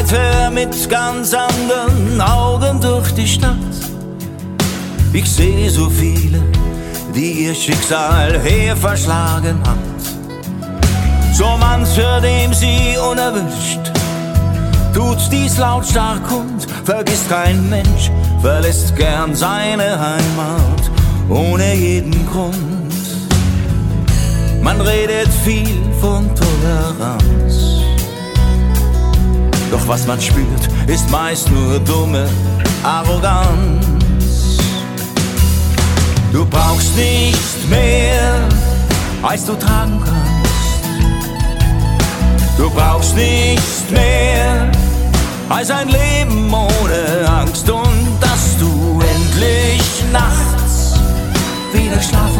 seither mit ganz anderen Augen durch die Stadt. Ich sehe so viele, die ihr Schicksal herverschlagen hat. So mancher, dem sie unerwischt, tut dies lautstark und vergisst kein Mensch, verlässt gern seine Heimat ohne jeden Grund. Man redet viel von Toleranz, doch was man spürt, ist meist nur dumme Arroganz. Du brauchst nicht mehr, als du tragen kannst. Du brauchst nicht mehr, als ein Leben ohne Angst und dass du endlich nachts wieder schlafen